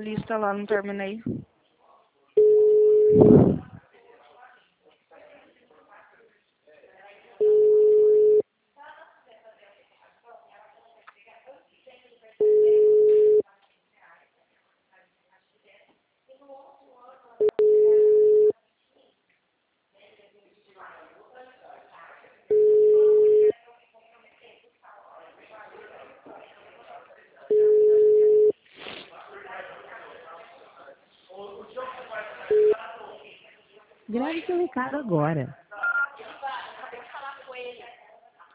lista lá, não terminei. Grave seu recado agora.